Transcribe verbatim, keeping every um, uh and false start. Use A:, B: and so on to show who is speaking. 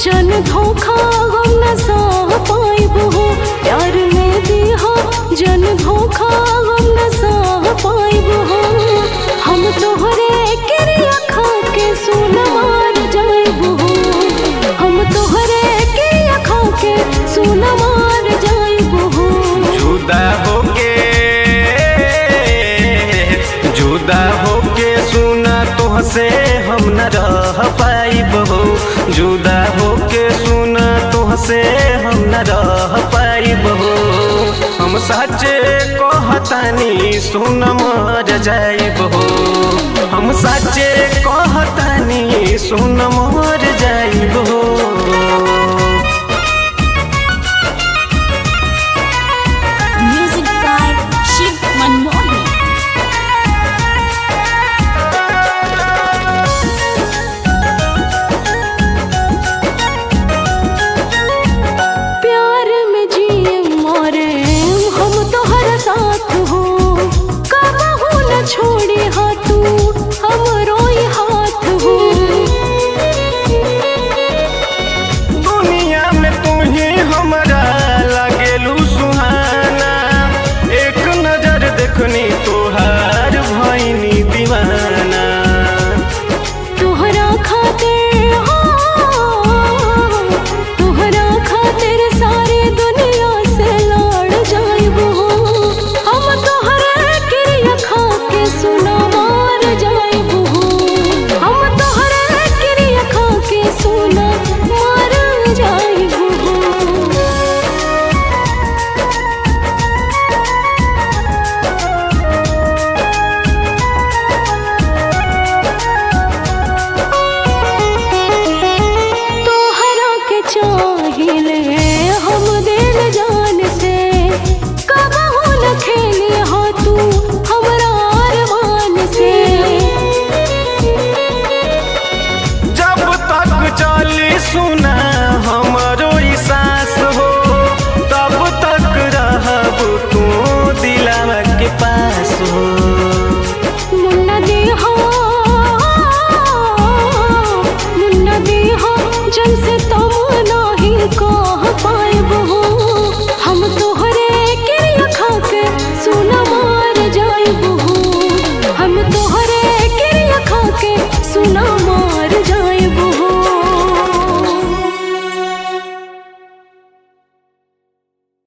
A: जन धोखा हम न सह पाइब हो, प्यार में दिहा जन धोखा हम न सह पाइब हो। हम तोहरे क्रिया खा के सुन मार जाइब हो, हम तोहरे क्रिया खा के सुन मार जाइब हो।
B: जुदा होके जुदा होके सुना तोहसे हम न रह पाइब हो, जुदा होके सुना तोहसे हम न रह पाइब हो। हम सच्चे कहतानी सुन मर जाइब हो, हम सच्चे कहतानी सुन मर जाइब हो।